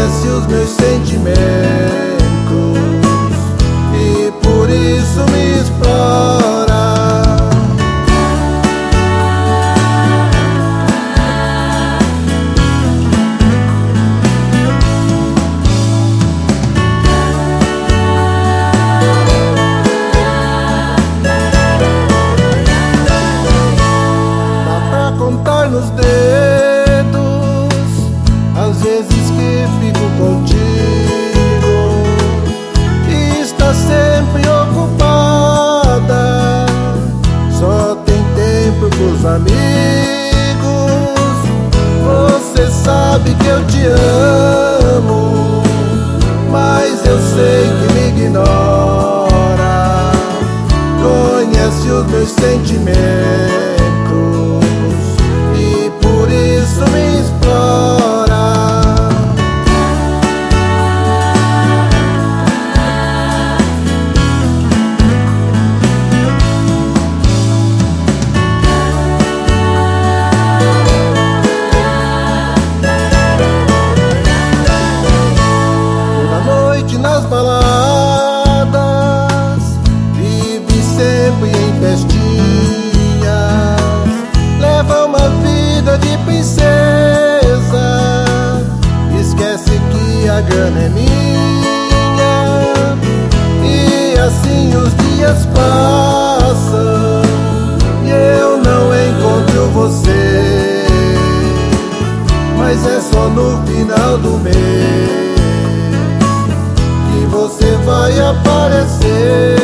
conhece os meus sentimentos e por isso me explora. Dá pra contar nos dedos as vezes que fico contigo e está sempre ocupada, só tem tempo pros amigos. Você sabe que eu te amo, mas eu sei que me ignora. Conhece os meus sentimentos e por isso me explora. Nas baladas vive sempre em festinhas, leva uma vida de princesa, esquece que a grana é minha. E assim os dias passam e eu não encontro você, mas é só no final do mês você vai aparecer.